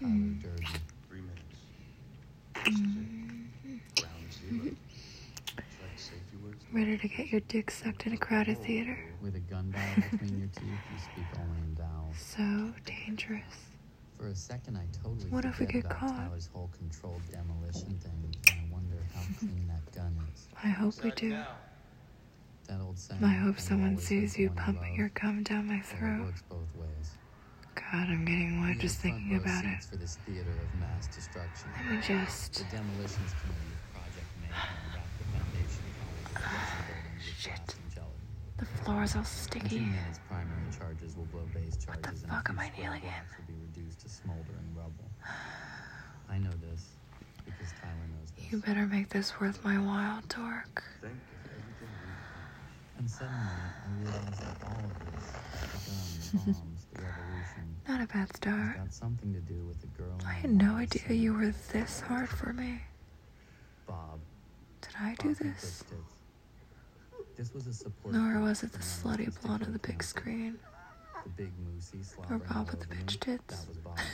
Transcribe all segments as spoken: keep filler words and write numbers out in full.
Tyler Durden. Three minutes. Ready to get your dick sucked in a crowded theater? With a gun barrel between your teeth, you speak only in vowels. So dangerous. For a second, I totally What if we forget get about caught? Tyler's whole controlled demolition thing, and I wonder how clean that gun is. I hope we do. That old saying. I hope "You'll someone always sees hate the you one pumping love." your cum down my Well, it throat. works both ways. God, I'm getting wet We just have front thinking row about it. seats for this theater of mass destruction. Let me just... The demolitions committee of Project Mayhem wrapped the foundation column of the buildings with Shit. glass and gelatin. The floor's all In two sticky. minutes, primary charges will blow base What charges, the and a fuck few am I square kneeling in? blocks will be reduced to smoldering rubble. I know this because Tyler knows this. You better make this worth my while, dork. And suddenly, I realized that all of this, the guns, the bombs, the revolution, Not a bad has start. got something to do with the girl. I named had no Molly idea Singer. you were this hard for me. Bob. Did I Bob do from this? Quick Tits. This was a support Nor group was it for the non-autistic slutty blonde on the big cancer. screen. The big moosey Or slobbering Bob all with the over me, bitch tits. that was Bob.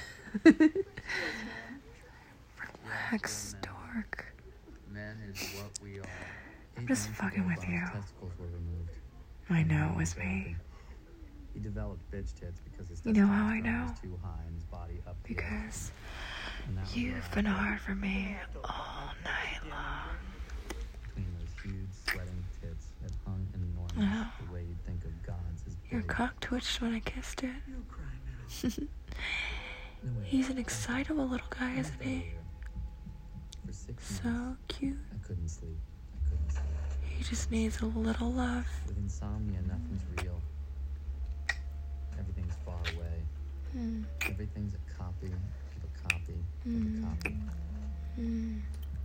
Relax, dork. Men is what we are. I'm Eight just months fucking ago, with Bob's you. testicles were removed. I know And it was he me. He developed bitch tits because his You know how I testosterone know? was too high and his body up the ass. Because And that was you've where I been fit hard for me all night long. between those huge sweating tits that hung enormous Wow. the way you'd think of gods as big. Your cock twitched when I kissed it. You'll cry now. No, wait, He's an back excitable little guy, up. isn't he? Earlier. For six So months, cute. I couldn't sleep. I couldn't sleep. He just needs a little love. With insomnia, nothing's real. Everything's far away. Mm. Everything's a copy of a copy of Mm. a copy. Mm.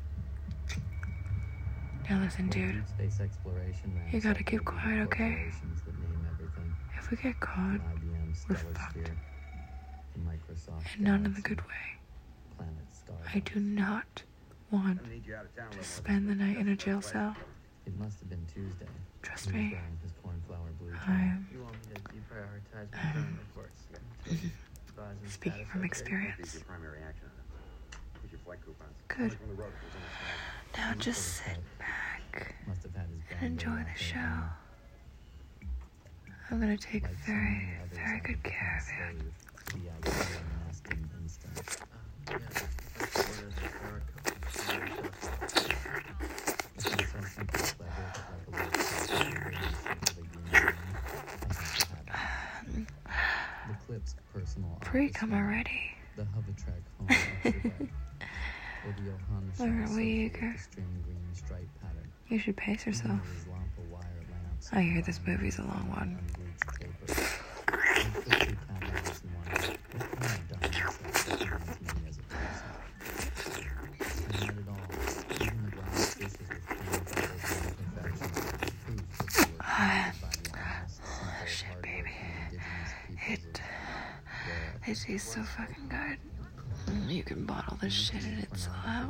Now listen, Well, dude. deep space exploration ranks You gotta up keep there with quiet, okay? corporations that name everything. If we get caught, The I B M we're Stellar fucked. Sphere, the Microsoft and not in the Galaxy, good way. Planet Star. I do not want I need you out of town. to spend the night in a jail cell. It must have been Tuesday. Trust He was me. wearing his cornflower blue tie. I'm You want me to deprioritize my crime reports? Advise and speaking status from update. experience. Your primary action item. Get your flight coupons. Good. From the road, if there's any Now just sit back Must have had his and band enjoy aid the out show. there. I'm gonna take Like so very, many others, very I good became care a of you. slave to the idea of nesting instinct. Um, yeah, that's orders for a couple of It was so simple, clever, like a little kid waiting to sit with a green room. I had to have it. The Clip's personal Pre-come office, already. the Hovertrack home yesterday, or the Johannes Where are we, with Eager? the string green stripe pattern. You should pace Even yourself. his lamp of wire lamps I hear this combined movie's a with long one. unbleached paper. I quickly categorized and wondered, what kind of darkness represents me as a person? I had it all, even the glass dishes with clean bubbles and imperfections, proof that they were created by the honest, simple, Shit, hardworking baby. indigenous It, peoples of the it tastes so fucking good. Mm, You can bottle this shit and it's all out.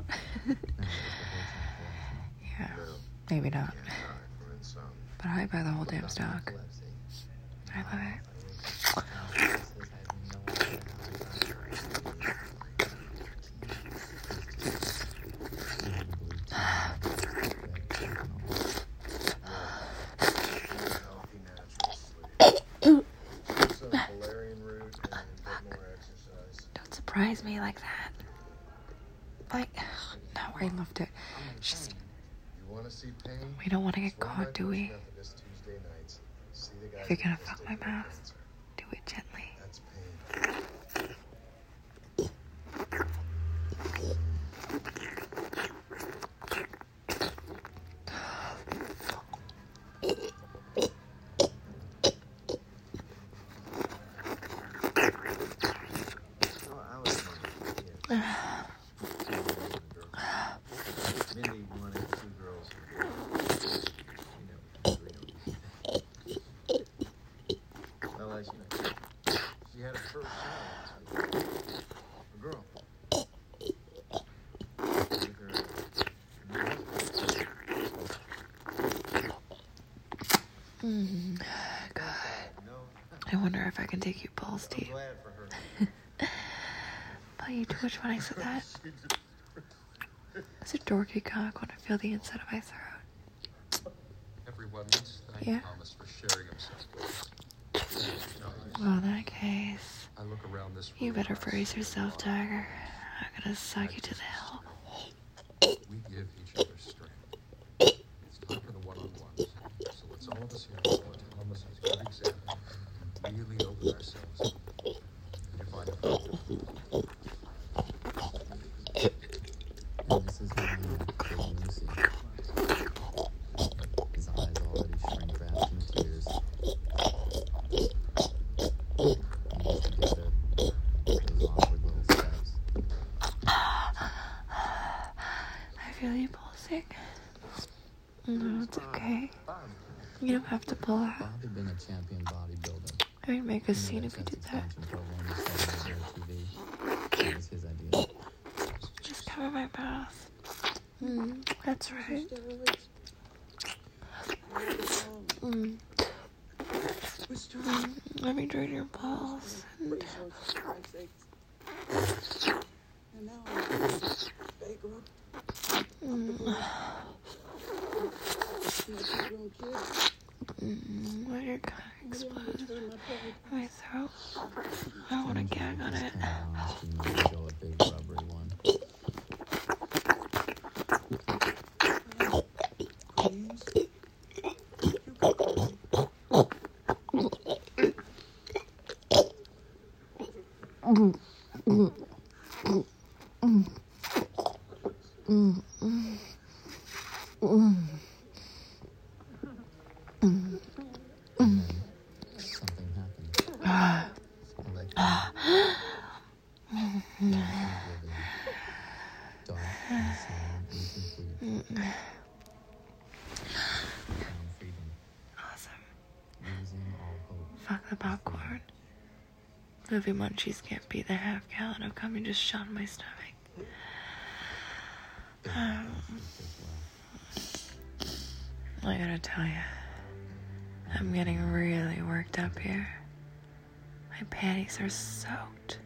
Yeah, maybe not. But I buy the whole damn stock. I love it. Don't surprise me like that. Like, not where I left it. It's just, we don't want to get caught, do we? If you're gonna fuck my mouth, do it gently. Mindy wanted two girls. Well, as you know, she had a first child. A girl. With her new husband. Mm, God. No, I wonder if I can take you balls I'm deep. glad for her. But eat too much when I said that? It's a dorky cock when I feel the inside of my throat. Everyone needs to thank Yeah. Thomas for sharing himself with us. Well, in that case, I look around this you room better and I brace see yourself, a lot. Tiger. I'm gonna suck you to the hell. We give each other strength. It's time for the one-on-ones. So let's all of us here follow Thomas's good example and really open ourselves up. You find a friend. And this is who I am, Big Lucy. His eyes already shrink wrapped in tears. And he's together, those awkward little steps. I feel you pulsing. No, it's okay. You don't have to pull out. Bob had been a champion bodybuilder. I would make a He knew scene that if you did sex that. expansion program was starting to air T V. That was his idea. Just cover my mouth. Mm, that's right. Mm. Mm, let me drain your balls. And mm. Mm, let your cock explode my throat. I don't want to gag on it. Kinda honest and let me go a big rubbery one. And then something happened. I like that. Life was living. Dark and sad and complete. Found freedom. Awesome. Losing all hope. Fuck the popcorn. Movie munchies can't beat the half gallon of cum you just shot in my stomach. Big Um, as well. I gotta tell you, I'm getting really worked up here. My panties are soaked.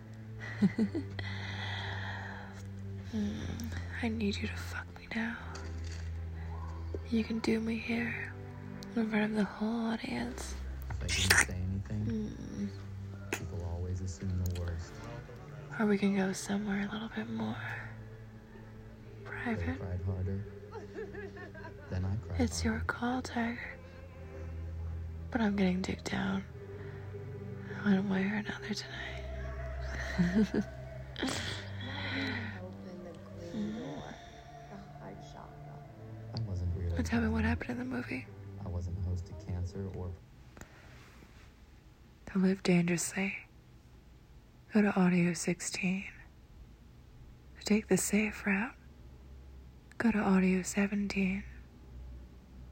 Mm, I need you to fuck me now. You can do me here, in front of the whole audience. If I didn't say anything, Mm. people always assume the worst. Or we can go somewhere a little bit more They private. cried harder. Then I cried It's your harder. call, Tiger. But I'm getting dick down one way or another tonight. I wasn't really. But tell me what happened in the movie. I wasn't host to cancer or To live dangerously, go to Audio sixteen. To take the safe route, go to Audio seventeen.